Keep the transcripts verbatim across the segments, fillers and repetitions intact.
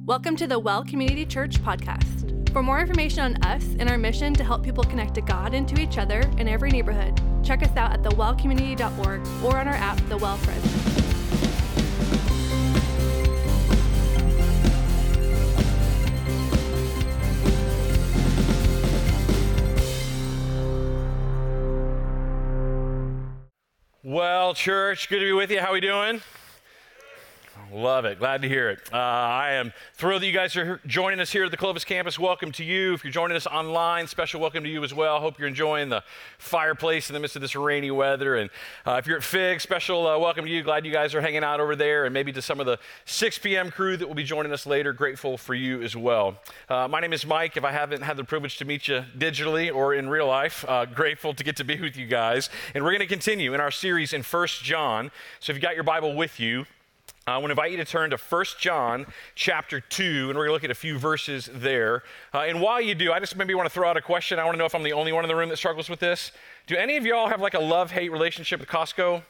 Welcome to the Well Community Church podcast. For more information on us and our mission to help people connect to God and to each other in every neighborhood, check us out at the well community dot org or on our app, The Well Friends. Well, church, good to be with you. How we doing? Love it. Glad to hear it. Uh, I am thrilled that you guys are joining us here at the Clovis campus. Welcome to you. If you're joining us online, special welcome to you as well. Hope you're enjoying the fireplace in the midst of this rainy weather. And uh, if you're at Fig, special uh, welcome to you. Glad you guys are hanging out over there. And maybe to some of the six p.m. crew that will be joining us later. Grateful for you as well. Uh, my name is Mike. If I haven't had the privilege to meet you digitally or in real life, uh, grateful to get to be with you guys. And we're going to continue in our series in First John. So if you got your Bible with you, I want to invite you to turn to First John chapter two, and we're going to look at a few verses there. Uh, and while you do, I just maybe want to throw out a question. I want to know if I'm the only one in the room that struggles with this. Do any of y'all have like a love-hate relationship with Costco?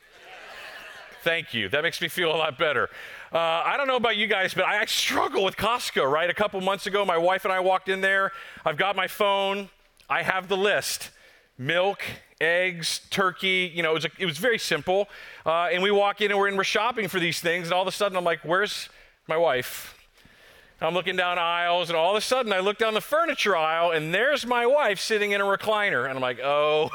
Thank you. That makes me feel a lot better. Uh, I don't know about you guys, but I struggle with Costco, right? A couple months ago, my wife and I walked in there. I've got my phone. I have the list. Milk, eggs, turkey, you know, it was, a, it was very simple. Uh, and we walk in and we're, in, we're shopping for these things, and all of a sudden I'm like, where's my wife? I'm looking down aisles, and all of a sudden I look down the furniture aisle, and there's my wife sitting in a recliner. And I'm like, oh,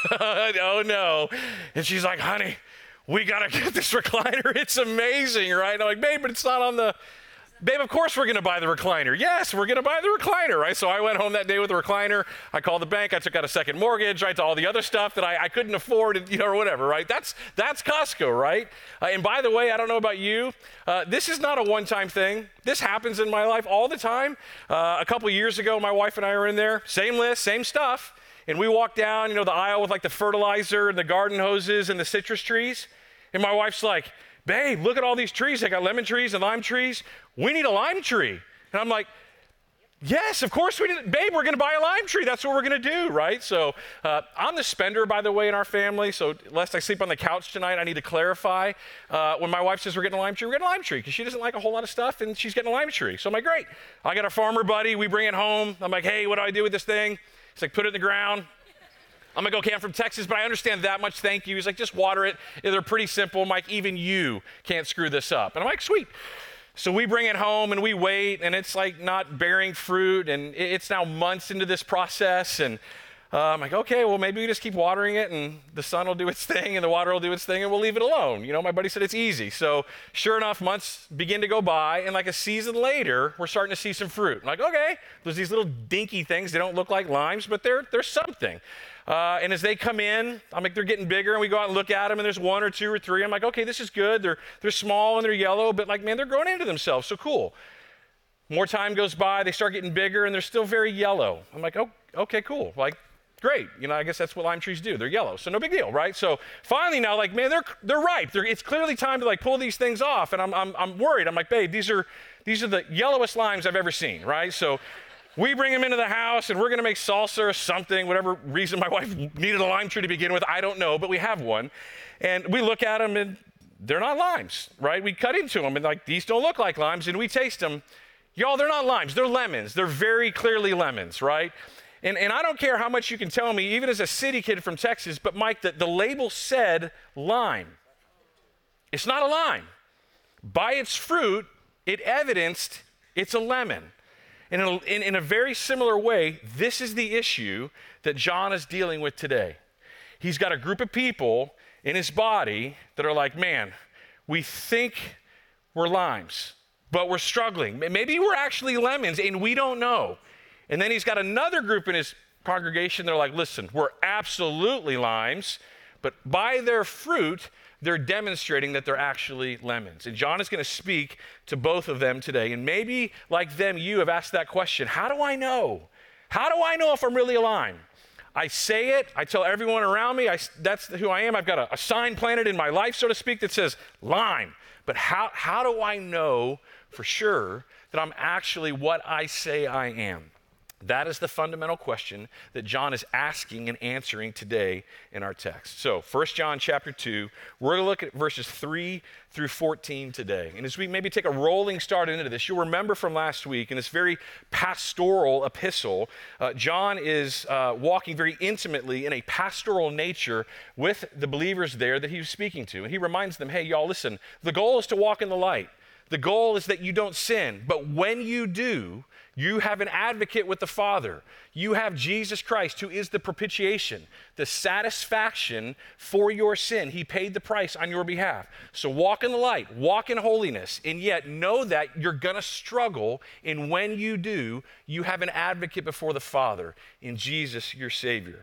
oh no. And she's like, honey, we gotta get this recliner. It's amazing, right? And I'm like, babe, but it's not on the... Babe, of course we're going to buy the recliner. Yes, we're going to buy the recliner, right? So I went home that day with the recliner. I called the bank. I took out a second mortgage, right, to all the other stuff that I, I couldn't afford, you know, or whatever, right? That's that's Costco, right? Uh, and by the way, I don't know about you. Uh, this is not a one-time thing. This happens in my life all the time. Uh, a couple years ago, my wife and I were in there. Same list, same stuff. And we walked down, you know, the aisle with like the fertilizer and the garden hoses and the citrus trees. And my wife's like, babe, look at all these trees. They got lemon trees and lime trees. We need a lime tree. And I'm like, yes, of course we need, babe, we're going to buy a lime tree. That's what we're going to do, right? So uh, I'm the spender, by the way, in our family. So lest I sleep on the couch tonight, I need to clarify. Uh, when my wife says we're getting a lime tree, we're getting a lime tree because she doesn't like a whole lot of stuff and she's getting a lime tree. So I'm like, great. I got a farmer buddy. We bring it home. I'm like, hey, what do I do with this thing? He's like, put it in the ground. I'm like, okay, I'm from Texas, but I understand that much, thank you. He's like, just water it. They're pretty simple. Mike, even you can't screw this up. And I'm like, sweet. So we bring it home and we wait, and it's like not bearing fruit, and it's now months into this process. And uh, I'm like, okay, well, maybe we just keep watering it, and the sun will do its thing, and the water will do its thing, and we'll leave it alone. You know, my buddy said it's easy. So sure enough, months begin to go by, and like a season later, we're starting to see some fruit. I'm like, okay, there's these little dinky things. They don't look like limes, but they're, they're something. Uh, and as they come in, I'm like, they're getting bigger, and we go out and look at them, and there's one or two or three. I'm like, okay, this is good. They're they're small and they're yellow, but like, man, they're growing into themselves, so cool. More time goes by, they start getting bigger, and they're still very yellow. I'm like, oh, okay, cool. Like, great. You know, I guess that's what lime trees do. They're yellow, so no big deal, right? So finally now, like, man, they're they're ripe. They're, it's clearly time to like pull these things off, and I'm I'm I'm worried. I'm like, babe, these are these are the yellowest limes I've ever seen, right? So we bring them into the house, and we're going to make salsa or something, whatever reason my wife needed a lime tree to begin with. I don't know, but we have one. And we look at them, and they're not limes, right? We cut into them, and like, these don't look like limes, and we taste them. Y'all, they're not limes. They're lemons. They're very clearly lemons, right? And, and I don't care how much you can tell me, even as a city kid from Texas, but Mike, the, the label said lime. It's not a lime. By its fruit, it evidenced it's a lemon. And in a, in, in a very similar way, this is the issue that John is dealing with today. He's got a group of people in his body that are like, man, we think we're limes, but we're struggling. Maybe we're actually lemons, and we don't know. And then he's got another group in his congregation that are like, listen, we're absolutely limes, but by their fruit, they're demonstrating that they're actually lemons. And John is going to speak to both of them today. And maybe, like them, you have asked that question, how do I know? How do I know if I'm really a lime? I say it, I tell everyone around me, I, that's who I am. I've got a, a sign planted in my life, so to speak, that says lime. But how, how do I know for sure that I'm actually what I say I am? That is the fundamental question that John is asking and answering today in our text. So, First John chapter two, we're going to look at verses three through fourteen today. And as we maybe take a rolling start into this, you'll remember from last week in this very pastoral epistle, uh, John is uh, walking very intimately in a pastoral nature with the believers there that he was speaking to. And he reminds them, hey, y'all, listen, the goal is to walk in the light. The goal is that you don't sin. But when you do, you have an advocate with the Father. You have Jesus Christ, who is the propitiation, the satisfaction for your sin. He paid the price on your behalf. So walk in the light, walk in holiness, and yet know that you're going to struggle. And when you do, you have an advocate before the Father in Jesus, your Savior.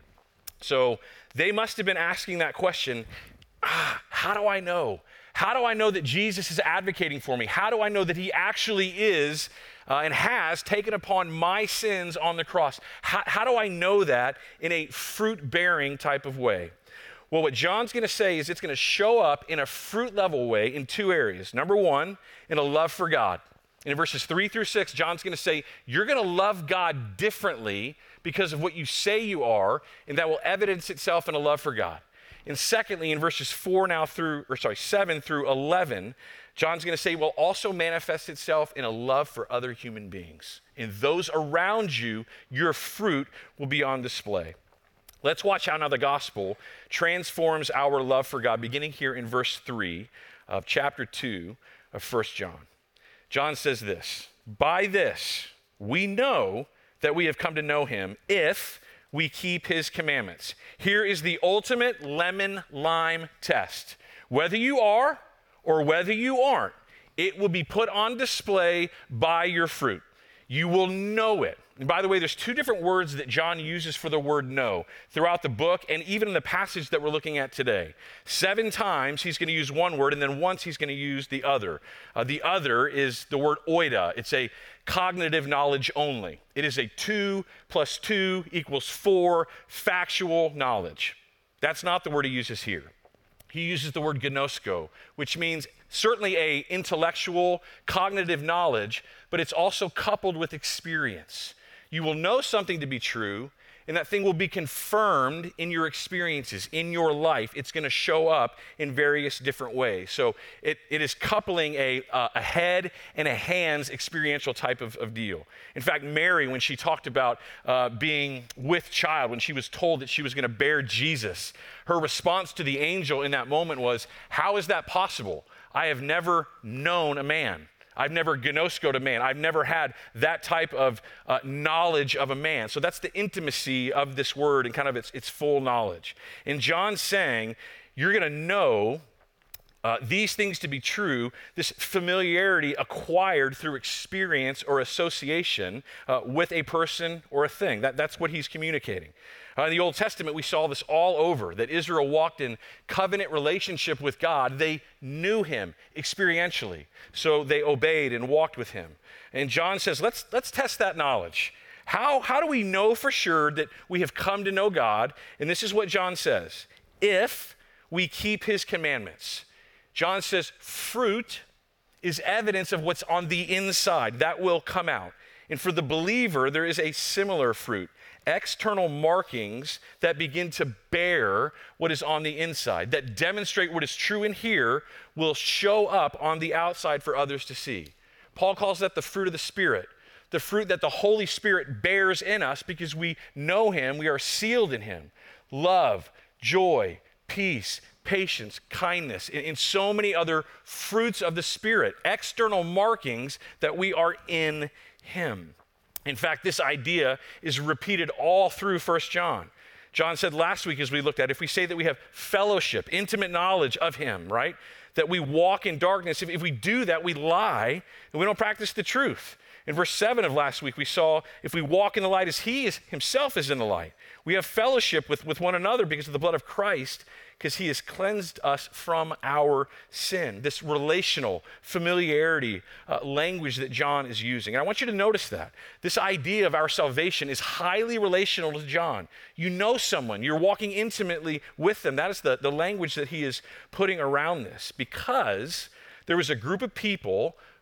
So they must have been asking that question, ah, how do I know? How do I know that Jesus is advocating for me? How do I know that he actually is uh, and has taken upon my sins on the cross? How, how do I know that in a fruit-bearing type of way? Well, what John's going to say is it's going to show up in a fruit-level way in two areas. Number one, in a love for God. In verses three through six, John's going to say you're going to love God differently because of what you say you are, and that will evidence itself in a love for God. And secondly, in verses four now through, or sorry, seven through eleven, John's going to say will also manifest itself in a love for other human beings. In those around you, your fruit will be on display. Let's watch how now the gospel transforms our love for God, beginning here in verse three of chapter two of First John. John says this, by this we know that we have come to know him if we keep his commandments. Here is the ultimate lemon lime test. Whether you are or whether you aren't, it will be put on display by your fruit. You will know it. And by the way, there's two different words that John uses for the word know throughout the book and even in the passage that we're looking at today. Seven times he's going to use one word, and then once he's going to use the other. Uh, the other is the word oida. It's a cognitive knowledge only. It is a two plus two equals four factual knowledge. That's not the word he uses here. He uses the word gnosko, which means certainly a intellectual, cognitive knowledge, but it's also coupled with experience. You will know something to be true, and that thing will be confirmed in your experiences, in your life. It's going to show up in various different ways. So it, it is coupling a, uh, a head and a hands experiential type of, of deal. In fact, Mary, when she talked about uh, being with child, when she was told that she was going to bear Jesus, her response to the angel in that moment was, how is that possible? I have never known a man. I've never gnoskoed a man. I've never had that type of uh, knowledge of a man. So that's the intimacy of this word and kind of its, its full knowledge. And John's saying, you're going to know uh, these things to be true, this familiarity acquired through experience or association uh, with a person or a thing. That, that's what he's communicating. Uh, in the Old Testament, we saw this all over, that Israel walked in covenant relationship with God. They knew him experientially, so they obeyed and walked with him. And John says, let's, let's test that knowledge. How, how do we know for sure that we have come to know God? And this is what John says, if we keep his commandments. John says, fruit is evidence of what's on the inside. That will come out. And for the believer, there is a similar fruit. External markings that begin to bear what is on the inside, that demonstrate what is true in here, will show up on the outside for others to see. Paul calls that the fruit of the Spirit, the fruit that the Holy Spirit bears in us because we know him, we are sealed in him. Love, joy, peace, patience, kindness, and, and so many other fruits of the Spirit, external markings that we are in him. In fact, this idea is repeated all through First John. John said last week as we looked at, if we say that we have fellowship, intimate knowledge of him, right? That we walk in darkness, if, if we do that, we lie and we don't practice the truth. In verse seven of last week, we saw if we walk in the light as he is, himself is in the light. We have fellowship with, with one another because of the blood of Christ, because he has cleansed us from our sin. This relational familiarity uh, language that John is using. And I want you to notice that. This idea of our salvation is highly relational to John. You know someone, you're walking intimately with them. That is the, the language that he is putting around this, because there was a group of people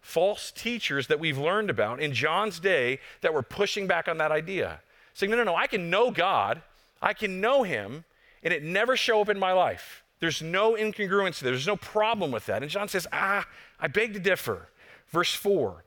false teachers that we've learned about in John's day that were pushing back on that idea. Saying, no, no, no, I can know God, I can know him, and it never show up in my life. There's no incongruence there. There's no problem with that. And John says, ah, I beg to differ. Verse four,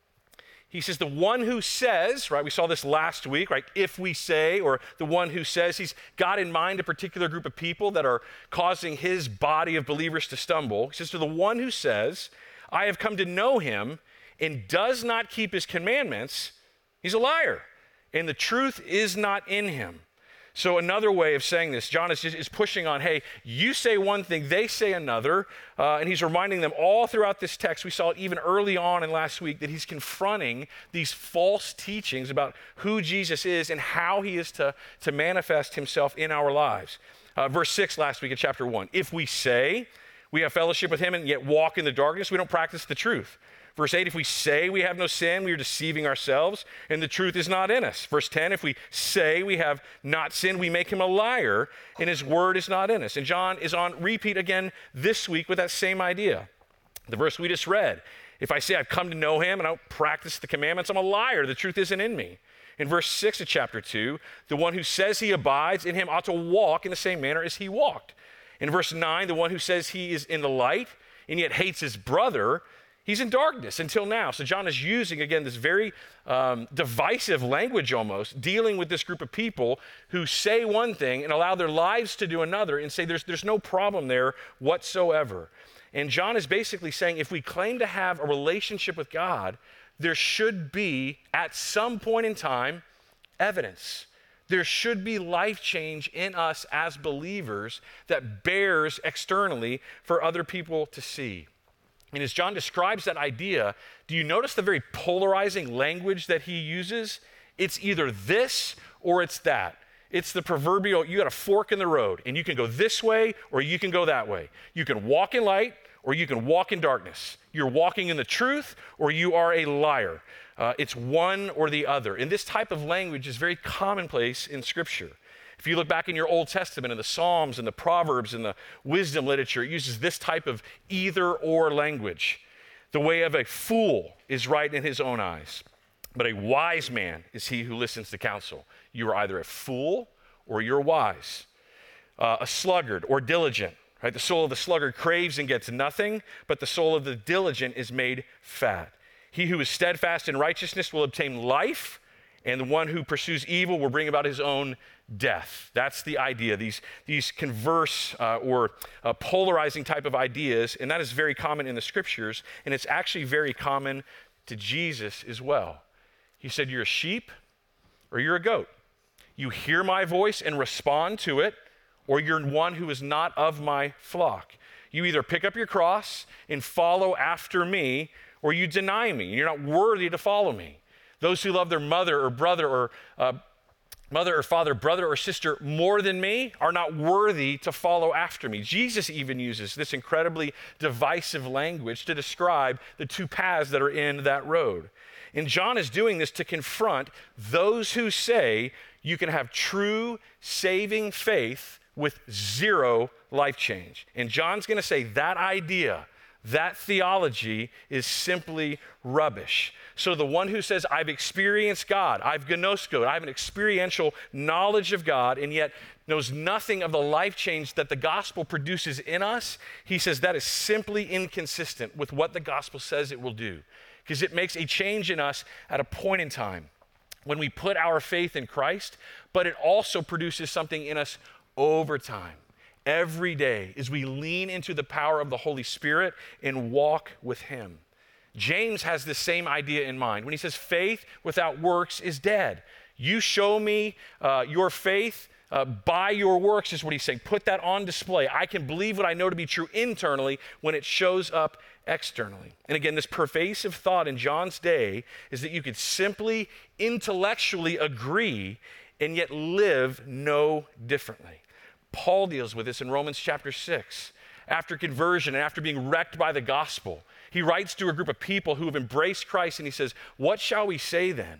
he says, the one who says, right, we saw this last week, right, if we say, or the one who says, he's got in mind a particular group of people that are causing his body of believers to stumble. He says, to the one who says, I have come to know him and does not keep his commandments, he's a liar, and the truth is not in him. So another way of saying this, John is, is pushing on, hey, you say one thing, they say another, uh, and he's reminding them all throughout this text. We saw it even early on in last week that he's confronting these false teachings about who Jesus is and how he is to, to manifest himself in our lives. Uh, verse six last week in chapter one, if we say we have fellowship with him and yet walk in the darkness, we don't practice the truth. Verse eight, if we say we have no sin, we are deceiving ourselves, and the truth is not in us. Verse ten, if we say we have not sinned, we make him a liar, and his word is not in us. And John is on repeat again this week with that same idea. The verse we just read, if I say I've come to know him and I don't practice the commandments, I'm a liar. The truth isn't in me. In verse six of chapter two, the one who says he abides in him ought to walk in the same manner as he walked. In verse nine, the one who says he is in the light and yet hates his brother, he's in darkness until now. So John is using, again, this very um, divisive language almost, dealing with this group of people who say one thing and allow their lives to do another and say there's, there's no problem there whatsoever. And John is basically saying if we claim to have a relationship with God, there should be, at some point in time, evidence. There should be life change in us as believers that bears externally for other people to see. And as John describes that idea, do you notice the very polarizing language that he uses? It's either this or it's that. It's the proverbial, you got a fork in the road, and you can go this way or you can go that way. You can walk in light or you can walk in darkness. You're walking in the truth or you are a liar. Uh, it's one or the other. And this type of language is very commonplace in Scripture. If you look back in your Old Testament, in the Psalms and the Proverbs and the wisdom literature, it uses this type of either or language. The way of a fool is right in his own eyes, but a wise man is he who listens to counsel. You are either a fool or you're wise. Uh, a sluggard or diligent, right? The soul of the sluggard craves and gets nothing, but the soul of the diligent is made fat. He who is steadfast in righteousness will obtain life, and the one who pursues evil will bring about his own death. That's the idea, these, these converse uh, or uh, polarizing type of ideas, and that is very common in the Scriptures, and it's actually very common to Jesus as well. He said, you're a sheep or you're a goat. You hear my voice and respond to it, or you're one who is not of my flock. You either pick up your cross and follow after me, or you deny me, and you're not worthy to follow me. Those who love their mother or brother or uh, mother or father, brother or sister more than me are not worthy to follow after me. Jesus even uses this incredibly divisive language to describe the two paths that are in that road. And John is doing this to confront those who say you can have true saving faith with zero life change. And John's going to say that idea, that theology is simply rubbish. So the one who says, I've experienced God, I've gnosko, I have an experiential knowledge of God, and yet knows nothing of the life change that the gospel produces in us, he says that is simply inconsistent with what the gospel says it will do. Because it makes a change in us at a point in time when we put our faith in Christ, but it also produces something in us over time. Every day as we lean into the power of the Holy Spirit and walk with him. James has this same idea in mind when he says faith without works is dead. You show me uh, your faith uh, by your works is what he's saying. Put that on display. I can believe what I know to be true internally when it shows up externally. And again, this pervasive thought in John's day is that you could simply intellectually agree and yet live no differently. Paul deals with this in Romans chapter six. After conversion and after being wrecked by the gospel, he writes to a group of people who have embraced Christ and he says, what shall we say then?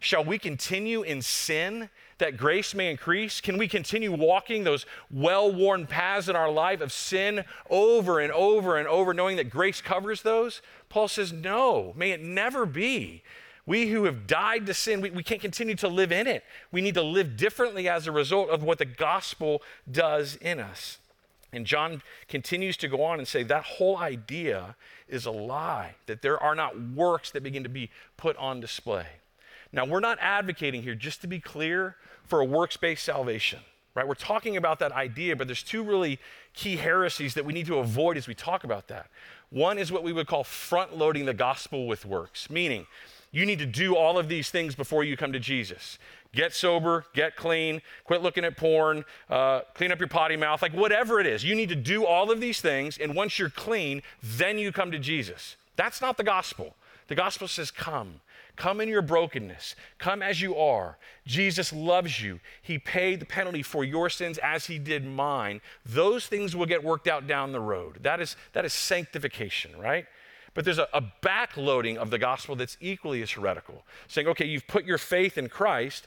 Shall we continue in sin that grace may increase? Can we continue walking those well-worn paths in our life of sin over and over and over, knowing that grace covers those? Paul says, no, may it never be. We who have died to sin, we, we can't continue to live in it. We need to live differently as a result of what the gospel does in us. And John continues to go on and say that whole idea is a lie, that there are not works that begin to be put on display. Now, we're not advocating here, just to be clear, for a works-based salvation, right? We're talking about that idea, but there's two really key heresies that we need to avoid as we talk about that. One is what we would call front-loading the gospel with works, meaning you need to do all of these things before you come to Jesus. Get sober, get clean, quit looking at porn, uh, clean up your potty mouth, like whatever it is. You need to do all of these things, and once you're clean, then you come to Jesus. That's not the gospel. The gospel says, come. Come in your brokenness. Come as you are. Jesus loves you. He paid the penalty for your sins as he did mine. Those things will get worked out down the road. That is, that is sanctification, right? But there's a, a backloading of the gospel that's equally as heretical, saying, okay, you've put your faith in Christ.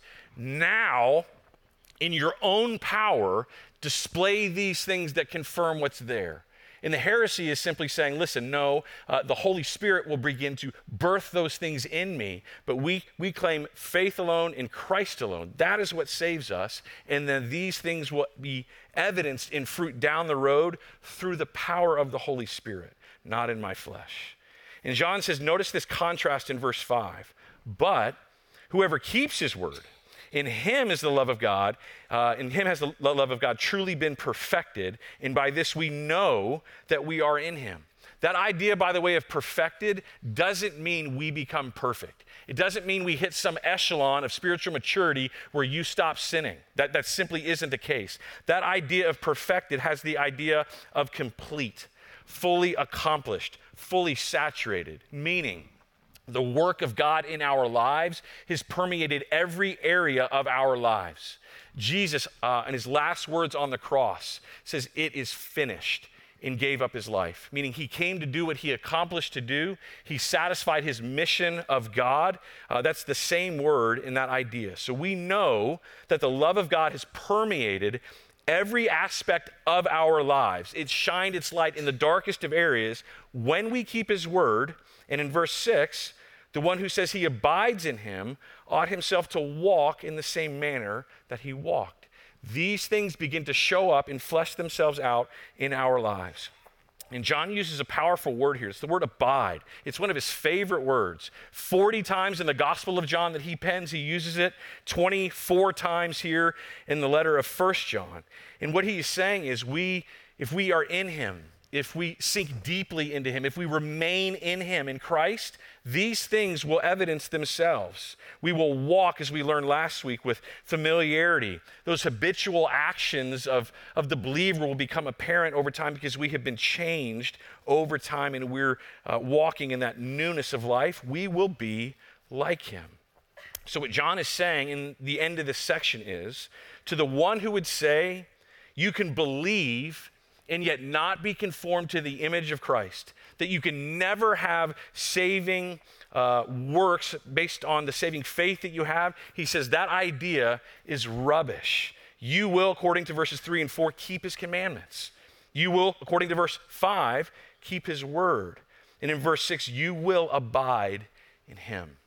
Now, in your own power, display these things that confirm what's there. And the heresy is simply saying, listen, no, uh, the Holy Spirit will begin to birth those things in me, but we, we claim faith alone in Christ alone. That is what saves us, and then these things will be evidenced in fruit down the road through the power of the Holy Spirit, not in my flesh. And John says, notice this contrast in verse five, but whoever keeps his word, in him is the love of God. Uh, in him has the love of God truly been perfected. And by this we know that we are in him. That idea, by the way, of perfected doesn't mean we become perfect. It doesn't mean we hit some echelon of spiritual maturity where you stop sinning. That, that simply isn't the case. That idea of perfected has the idea of complete, fully accomplished, fully saturated, meaning the work of God in our lives has permeated every area of our lives. Jesus, uh, in his last words on the cross, says, it is finished, and gave up his life, meaning he came to do what he accomplished to do. He satisfied his mission of God. Uh, that's the same word in that idea. So we know that the love of God has permeated every aspect of our lives. It shined its light in the darkest of areas when we keep his word. And in verse six, the one who says he abides in him ought himself to walk in the same manner that he walked. These things begin to show up and flesh themselves out in our lives. And John uses a powerful word here. It's the word abide. It's one of his favorite words. forty times in the Gospel of John that he pens, he uses it. twenty-four times here in the letter of First John. And what he's saying is we, if we are in him, if we sink deeply into him, if we remain in him, in Christ, these things will evidence themselves. We will walk, as we learned last week, with familiarity. Those habitual actions of, of the believer will become apparent over time because we have been changed over time and we're uh, walking in that newness of life. We will be like him. So what John is saying in the end of this section is, to the one who would say, you can believe and yet not be conformed to the image of Christ, that you can never have saving uh, works based on the saving faith that you have, he says that idea is rubbish. You will, according to verses three and four, keep his commandments. You will, according to verse five, keep his word. And in verse six, you will abide in him.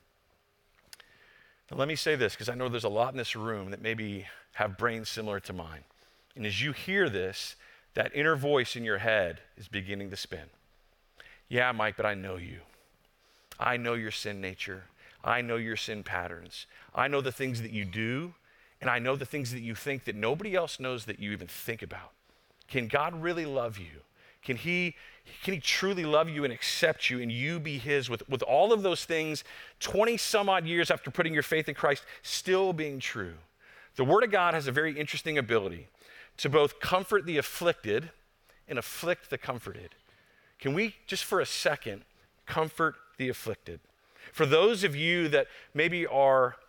Now let me say this, because I know there's a lot in this room that maybe have brains similar to mine. And as you hear this, that inner voice in your head is beginning to spin. Yeah, Mike, but I know you. I know your sin nature. I know your sin patterns. I know the things that you do, and I know the things that you think that nobody else knows that you even think about. Can God really love you? Can he, can he truly love you and accept you and you be his with, with all of those things twenty some odd years after putting your faith in Christ still being true? The Word of God has a very interesting ability to both comfort the afflicted and afflict the comforted. Can we, just for a second, comfort the afflicted? For those of you that maybe are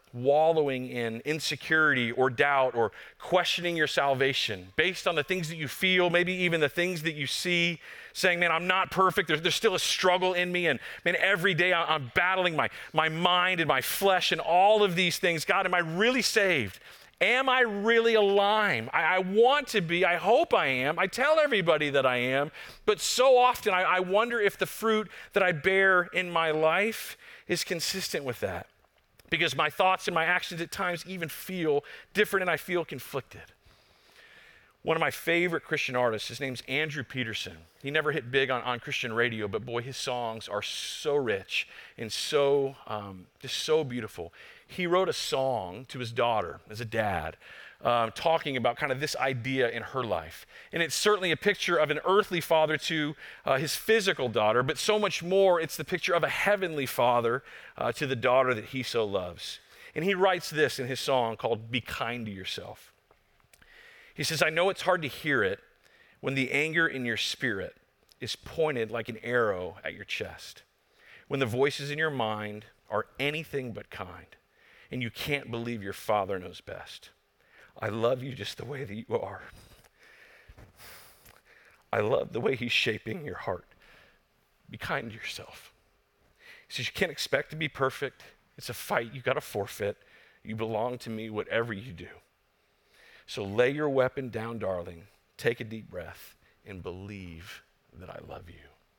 wallowing in insecurity or doubt or questioning your salvation based on the things that you feel, maybe even the things that you see, saying, man, I'm not perfect. There's, there's still a struggle in me. And man, every day I'm battling my, my mind and my flesh and all of these things. God, am I really saved? Am I really alive? I, I want to be. I hope I am. I tell everybody that I am. But so often I, I wonder if the fruit that I bear in my life is consistent with that. Because my thoughts and my actions at times even feel different and I feel conflicted. One of my favorite Christian artists, his name's Andrew Peterson. He never hit big on, on Christian radio, but boy, his songs are so rich and so, um, just so beautiful. He wrote a song to his daughter as a dad, um, talking about kind of this idea in her life. And it's certainly a picture of an earthly father to uh, his physical daughter, but so much more, it's the picture of a heavenly father uh, to the daughter that he so loves. And he writes this in his song called Be Kind to Yourself. He says, I know it's hard to hear it when the anger in your spirit is pointed like an arrow at your chest, when the voices in your mind are anything but kind, and you can't believe your Father knows best. I love you just the way that you are. I love the way he's shaping your heart. Be kind to yourself. He says, you can't expect to be perfect. It's a fight you got to forfeit. You belong to me, whatever you do. So lay your weapon down, darling. Take a deep breath and believe that I love you.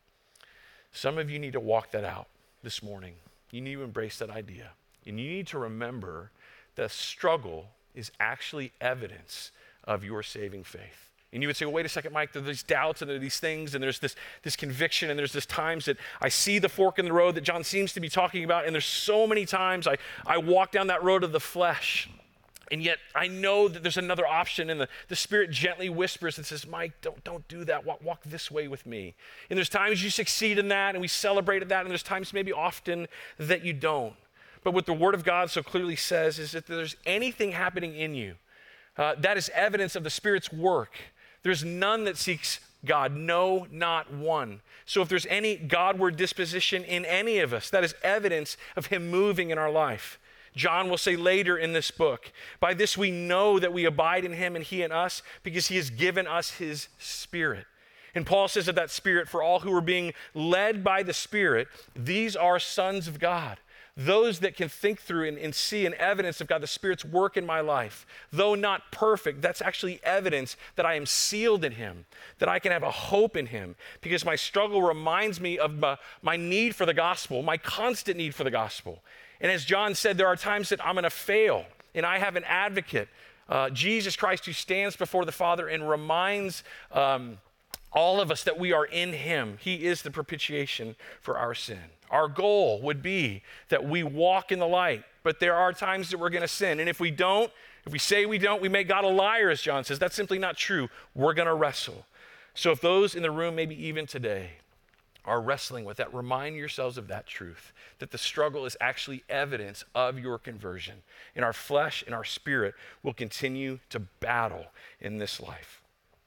Some of you need to walk that out this morning. You need to embrace that idea. And you need to remember that struggle is actually evidence of your saving faith. And you would say, well, wait a second, Mike, there are these doubts and there are these things and there's this, this conviction and there's this times that I see the fork in the road that John seems to be talking about, and there's so many times I, I walk down that road of the flesh. And yet I know that there's another option, and the, the Spirit gently whispers and says, Mike, don't, don't do that. Walk, walk this way with me. And there's times you succeed in that, and we celebrated that, and there's times maybe often that you don't. But what the Word of God so clearly says is that if there's anything happening in you, uh, that is evidence of the Spirit's work. There's none that seeks God, no, not one. So if there's any Godward disposition in any of us, that is evidence of Him moving in our life. John will say later in this book, by this we know that we abide in him and he in us, because he has given us his Spirit. And Paul says of that Spirit, for all who are being led by the Spirit, these are sons of God. Those that can think through and, and see an evidence of God, the Spirit's work in my life. Though not perfect, that's actually evidence that I am sealed in him, that I can have a hope in him, because my struggle reminds me of my, my need for the gospel, my constant need for the gospel. And as John said, there are times that I'm going to fail, and I have an advocate, uh, Jesus Christ, who stands before the Father and reminds um, all of us that we are in him. He is the propitiation for our sin. Our goal would be that we walk in the light, but there are times that we're going to sin. And if we don't, if we say we don't, we make God a liar, as John says. That's simply not true. We're going to wrestle. So if those in the room, maybe even today, are wrestling with that, remind yourselves of that truth, that the struggle is actually evidence of your conversion. And our flesh and our spirit will continue to battle in this life.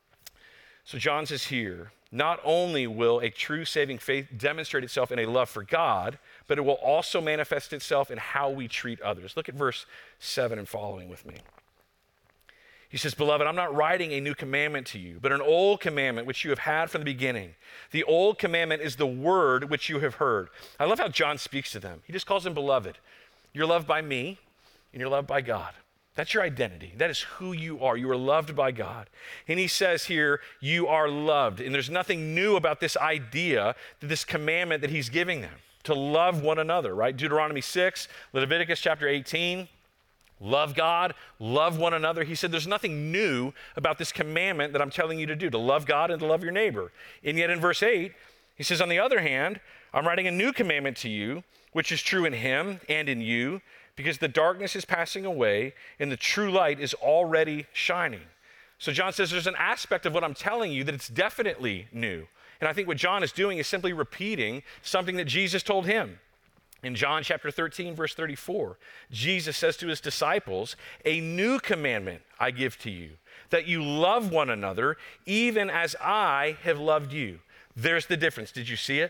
So John says here, not only will a true saving faith demonstrate itself in a love for God, but it will also manifest itself in how we treat others. Look at verse seven and following with me. He says, beloved, I'm not writing a new commandment to you, but an old commandment which you have had from the beginning. The old commandment is the word which you have heard. I love how John speaks to them. He just calls them beloved. You're loved by me, and you're loved by God. That's your identity. That is who you are. You are loved by God. And he says here, you are loved. And there's nothing new about this idea, this commandment that he's giving them, to love one another, right? Deuteronomy six, Leviticus chapter eighteen. Love God, love one another. He said there's nothing new about this commandment that I'm telling you to do, to love God and to love your neighbor. And yet in verse eight, he says, on the other hand, I'm writing a new commandment to you, which is true in him and in you, because the darkness is passing away and the true light is already shining. So John says there's an aspect of what I'm telling you that it's definitely new. And I think what John is doing is simply repeating something that Jesus told him. In John chapter thirteen, verse thirty-four, Jesus says to his disciples, a new commandment I give to you, that you love one another, even as I have loved you. There's the difference. Did you see it?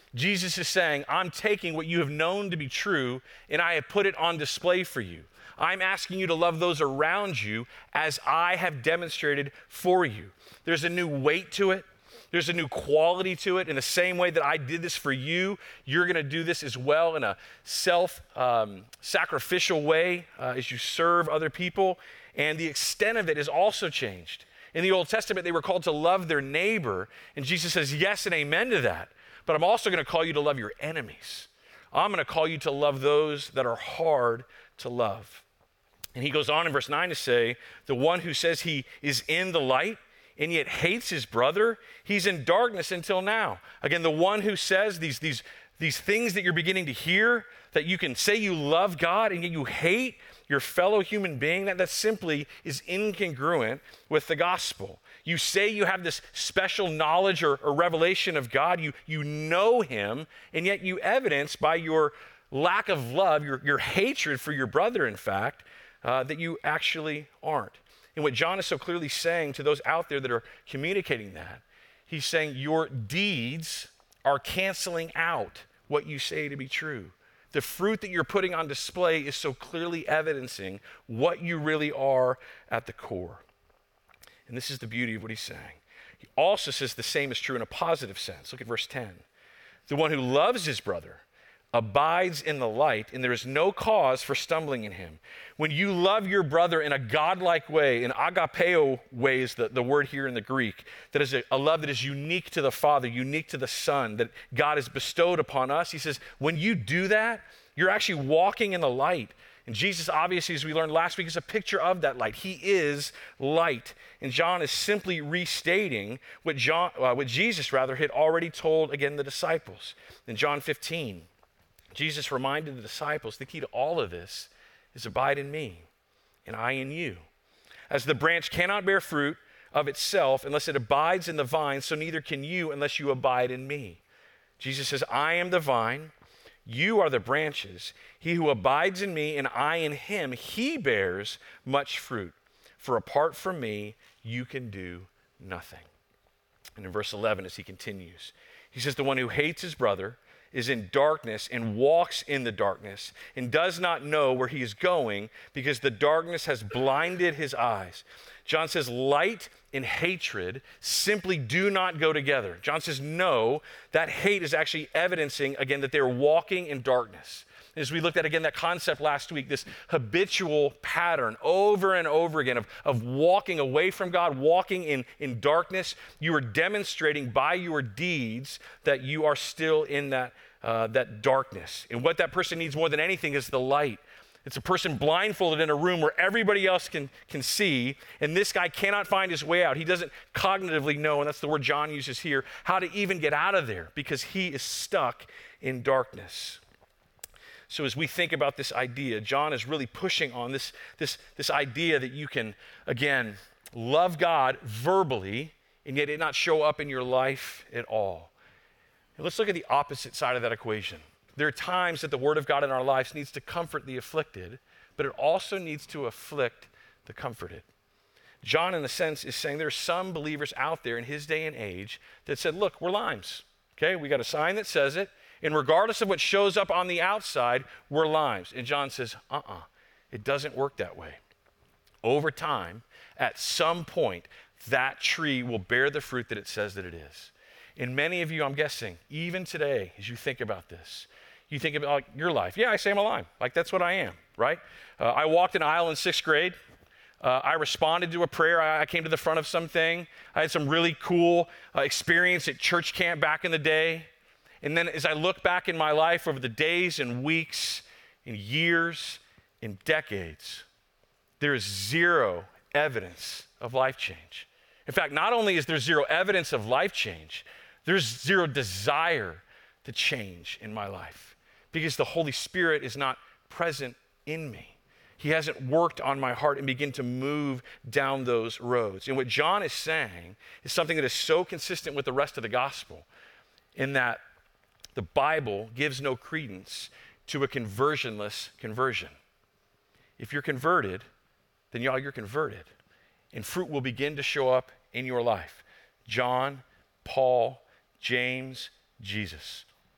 Jesus is saying, I'm taking what you have known to be true and I have put it on display for you. I'm asking you to love those around you as I have demonstrated for you. There's a new weight to it. There's a new quality to it. In the same way that I did this for you, you're going to do this as well in a self-sacrificial um, way uh, as you serve other people. And the extent of it is also changed. In the Old Testament, they were called to love their neighbor. And Jesus says, yes and amen to that. But I'm also going to call you to love your enemies. I'm going to call you to love those that are hard to love. And he goes on in verse nine to say, the one who says he is in the light and yet hates his brother, he's in darkness until now. Again, the one who says these, these, these things that you're beginning to hear, that you can say you love God and yet you hate your fellow human being, that, that simply is incongruent with the gospel. You say you have this special knowledge or, or revelation of God, you, you know him, and yet you evidence by your lack of love, your, your hatred for your brother, in fact, uh, that you actually aren't. And what John is so clearly saying to those out there that are communicating that, he's saying your deeds are canceling out what you say to be true. The fruit that you're putting on display is so clearly evidencing what you really are at the core. And this is the beauty of what he's saying. He also says the same is true in a positive sense. Look at verse ten. The one who loves his brother abides in the light, and there is no cause for stumbling in him. When you love your brother in a godlike way, an agapeo way is the, the word here in the Greek, that is a, a love that is unique to the Father, unique to the Son, that God has bestowed upon us. He says, when you do that, you're actually walking in the light. And Jesus, obviously, as we learned last week, is a picture of that light. He is light. And John is simply restating what, John, uh, what Jesus, rather, had already told, again, the disciples. In John fifteen, Jesus reminded the disciples, the key to all of this is abide in me, and I in you. As the branch cannot bear fruit of itself unless it abides in the vine, so neither can you unless you abide in me. Jesus says, I am the vine, you are the branches. He who abides in me and I in him, he bears much fruit. For apart from me, you can do nothing. And in verse eleven, as he continues, he says, the one who hates his brother is in darkness and walks in the darkness and does not know where he is going because the darkness has blinded his eyes. John says light and hatred simply do not go together. John says no, that hate is actually evidencing, again, that they're walking in darkness. As we looked at, again, that concept last week, this habitual pattern over and over again of, of walking away from God, walking in, in darkness, you are demonstrating by your deeds that you are still in that, uh, that darkness. And what that person needs more than anything is the light. It's a person blindfolded in a room where everybody else can, can see, and this guy cannot find his way out. He doesn't cognitively know, and that's the word John uses here, how to even get out of there because he is stuck in darkness. So as we think about this idea, John is really pushing on this, this, this idea that you can, again, love God verbally and yet it not show up in your life at all. And let's look at the opposite side of that equation. There are times that the word of God in our lives needs to comfort the afflicted, but it also needs to afflict the comforted. John, in a sense, is saying there are some believers out there in his day and age that said, look, we're limes, okay? We got a sign that says it. And regardless of what shows up on the outside, we're limes. And John says, uh-uh, it doesn't work that way. Over time, at some point, that tree will bear the fruit that it says that it is. And many of you, I'm guessing, even today, as you think about this, you think about like, your life. Yeah, I say I'm a lime. Like, that's what I am, right? Uh, I walked an aisle in sixth grade. Uh, I responded to a prayer. I, I came to the front of something. I had some really cool uh, experience at church camp back in the day. And then as I look back in my life over the days and weeks and years and decades, there is zero evidence of life change. In fact, not only is there zero evidence of life change, there's zero desire to change in my life because the Holy Spirit is not present in me. He hasn't worked on my heart and begin to move down those roads. And what John is saying is something that is so consistent with the rest of the gospel in that the Bible gives no credence to a conversionless conversion. If you're converted, then y'all, you're converted. And fruit will begin to show up in your life. John, Paul, James, Jesus.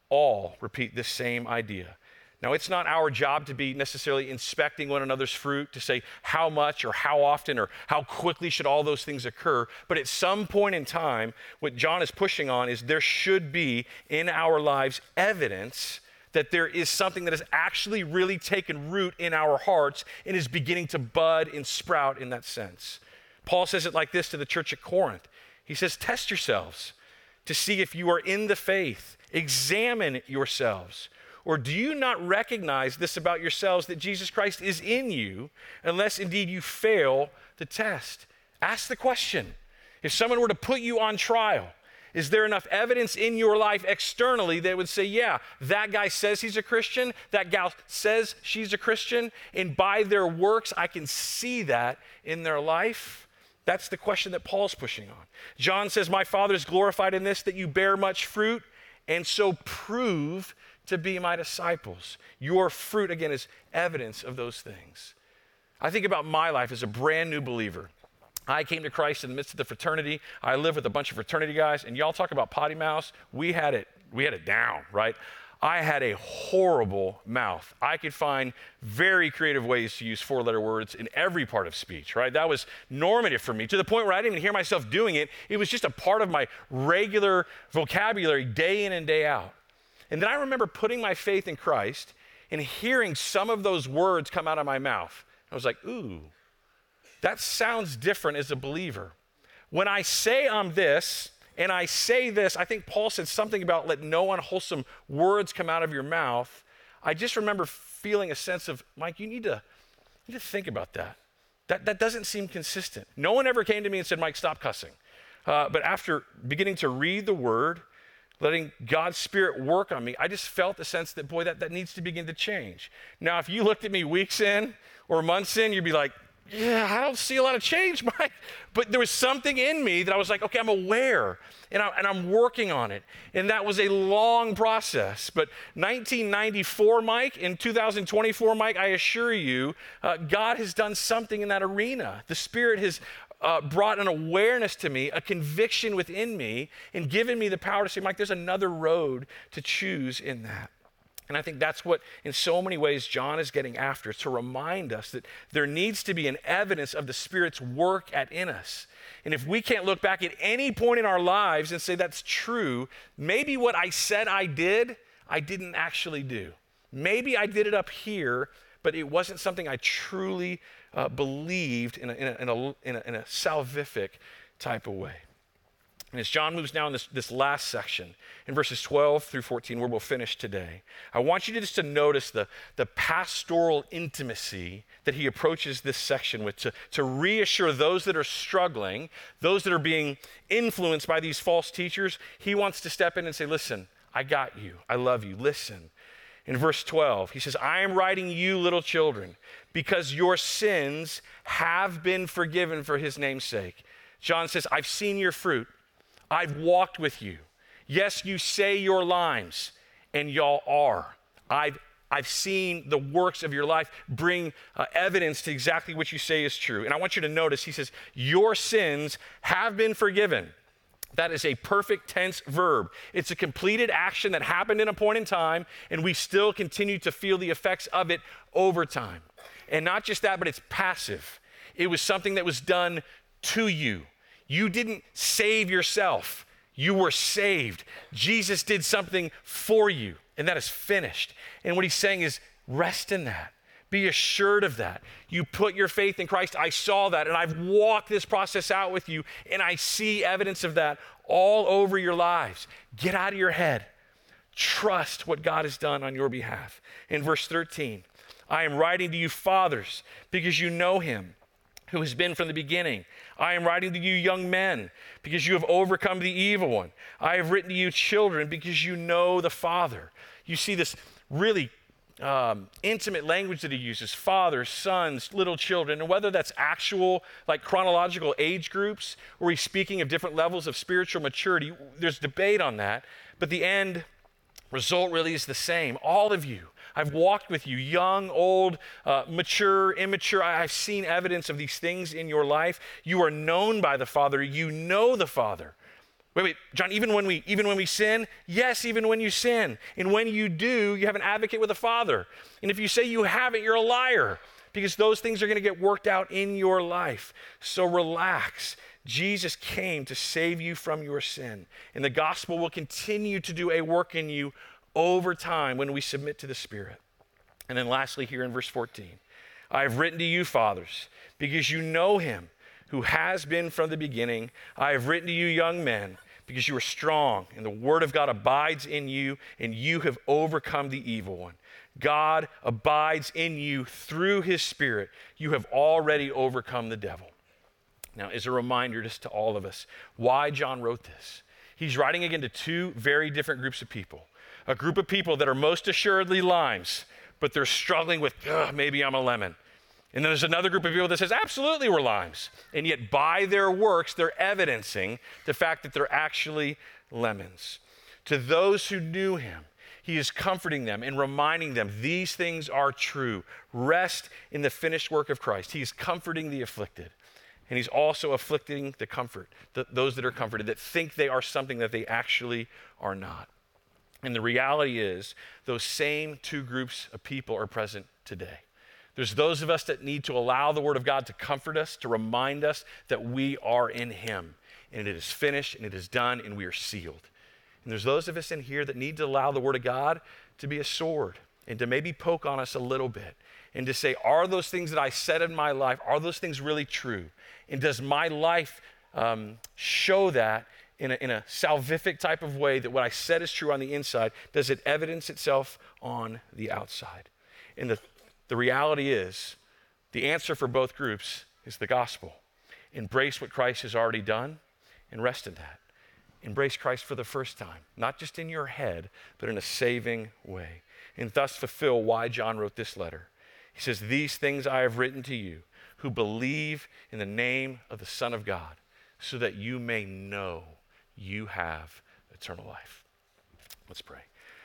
all repeat this same idea. Now, it's not our job to be necessarily inspecting one another's fruit to say how much or how often or how quickly should all those things occur. But at some point in time, what John is pushing on is there should be in our lives evidence that there is something that has actually really taken root in our hearts and is beginning to bud and sprout in that sense. Paul says it like this to the church at Corinth. He says, test yourselves to see if you are in the faith. Examine yourselves. Or do you not recognize this about yourselves, that Jesus Christ is in you, unless indeed you fail the test? Ask the question. If someone were to put you on trial, is there enough evidence in your life externally that would say, yeah, that guy says he's a Christian, that gal says she's a Christian, and by their works I can see that in their life? That's the question that Paul's pushing on. John says, my Father is glorified in this, that you bear much fruit, and so prove to be my disciples. Your fruit, again, is evidence of those things. I think about my life as a brand new believer. I came to Christ in the midst of the fraternity. I live with a bunch of fraternity guys, and y'all talk about potty mouths. We had it, we had it down, right? I had a horrible mouth. I could find very creative ways to use four-letter words in every part of speech, right? That was normative for me, to the point where I didn't even hear myself doing it. It was just a part of my regular vocabulary day in and day out. And then I remember putting my faith in Christ and hearing some of those words come out of my mouth. I was like, ooh, that sounds different as a believer. When I say I'm this, and I say this, I think Paul said something about let no unwholesome words come out of your mouth. I just remember feeling a sense of, Mike, you need to, you need to think about that. That, that doesn't seem consistent. No one ever came to me and said, Mike, stop cussing. Uh, but after beginning to read the word, letting God's Spirit work on me, I just felt the sense that, boy, that, that needs to begin to change. Now, if you looked at me weeks in or months in, you'd be like, yeah, I don't see a lot of change, Mike. But there was something in me that I was like, okay, I'm aware, and, I, and I'm working on it. And that was a long process. But nineteen ninety-four, Mike, in two thousand twenty-four, Mike, I assure you, uh, God has done something in that arena. The Spirit has Uh, brought an awareness to me, a conviction within me, and given me the power to say, Mike, there's another road to choose in that. And I think that's what, in so many ways, John is getting after, to remind us that there needs to be an evidence of the Spirit's work at in us. And if we can't look back at any point in our lives and say that's true, maybe what I said I did, I didn't actually do. Maybe I did it up here, but it wasn't something I truly uh, believed in a, in, a, in, a, in, a, in a salvific type of way. And as John moves now in this, this last section, in verses twelve through fourteen, where we'll finish today, I want you to just to notice the, the pastoral intimacy that he approaches this section with, to, to reassure those that are struggling, those that are being influenced by these false teachers. He wants to step in and say, listen, I got you. I love you. Listen. In verse twelve, he says, I am writing you, little children, because your sins have been forgiven for his name's sake. John says, I've seen your fruit. I've walked with you. Yes, you say your lines, and y'all are. I've, I've seen the works of your life bring uh, evidence to exactly what you say is true. And I want you to notice, he says, your sins have been forgiven. That is a perfect tense verb. It's a completed action that happened in a point in time, and we still continue to feel the effects of it over time. And not just that, but it's passive. It was something that was done to you. You didn't save yourself. You were saved. Jesus did something for you, and that is finished. And what he's saying is, rest in that. Be assured of that. You put your faith in Christ. I saw that, and I've walked this process out with you, and I see evidence of that all over your lives. Get out of your head. Trust what God has done on your behalf. In verse thirteen, I am writing to you, fathers, because you know him who has been from the beginning. I am writing to you, young men, because you have overcome the evil one. I have written to you, children, because you know the Father. You see this really Um, intimate language that he uses, fathers, sons, little children, and whether that's actual, like chronological age groups, or he's speaking of different levels of spiritual maturity, there's debate on that, but the end result really is the same. All of you, I've walked with you, young, old, uh, mature, immature. I've seen evidence of these things in your life. You are known by the Father. You know the Father. Wait, wait, John, even when we even when we sin? Yes, even when you sin. And when you do, you have an advocate with the Father. And if you say you haven't, you're a liar, because those things are going to get worked out in your life. So relax. Jesus came to save you from your sin. And the gospel will continue to do a work in you over time when we submit to the Spirit. And then lastly, here in verse fourteen, I have written to you, fathers, because you know him who has been from the beginning. I have written to you, young men, because you are strong, and the word of God abides in you, and you have overcome the evil one. God abides in you through his Spirit. You have already overcome the devil. Now, as a reminder just to all of us, why John wrote this. He's writing again to two very different groups of people. A group of people that are most assuredly limes, but they're struggling with, maybe I'm a lemon. And then there's another group of people that says, absolutely, we're limes. And yet by their works, they're evidencing the fact that they're actually lemons. To those who knew him, he is comforting them and reminding them these things are true. Rest in the finished work of Christ. He is comforting the afflicted. And he's also afflicting the comfort, the, those that are comforted, that think they are something that they actually are not. And the reality is, those same two groups of people are present today. There's those of us that need to allow the Word of God to comfort us, to remind us that we are in him, and it is finished, and it is done, and we are sealed. And there's those of us in here that need to allow the Word of God to be a sword and to maybe poke on us a little bit and to say, are those things that I said in my life, are those things really true? And does my life um, show that in a, in a salvific type of way, that what I said is true on the inside? Does it evidence itself on the outside? And the The reality is, the answer for both groups is the gospel. Embrace what Christ has already done and rest in that. Embrace Christ for the first time, not just in your head, but in a saving way. And thus fulfill why John wrote this letter. He says, these things I have written to you who believe in the name of the Son of God, so that you may know you have eternal life. Let's pray.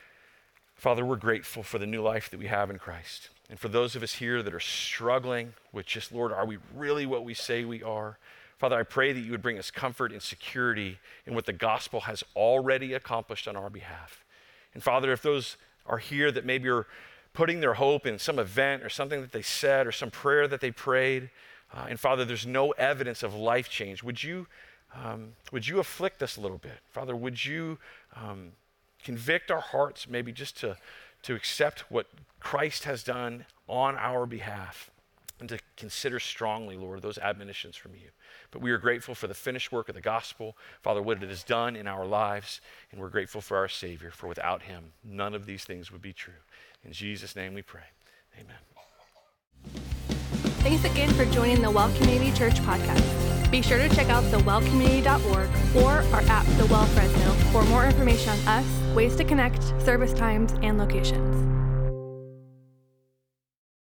Father, we're grateful for the new life that we have in Christ. And for those of us here that are struggling with just, Lord, are we really what we say we are? Father, I pray that you would bring us comfort and security in what the gospel has already accomplished on our behalf. And Father, if those are here that maybe are putting their hope in some event or something that they said or some prayer that they prayed, uh, and Father, there's no evidence of life change, would you, um, would you afflict us a little bit? Father, would you um, convict our hearts maybe just to, to accept what Christ has done on our behalf, and to consider strongly, Lord, those admonitions from you. But we are grateful for the finished work of the gospel, Father, what it has done in our lives, and we're grateful for our Savior, for without him, none of these things would be true. In Jesus' name we pray, amen. Thanks again for joining the Well Community Church podcast. Be sure to check out the well community dot org or our app, The Well Fresno, for more information on us, ways to connect, service times, and locations.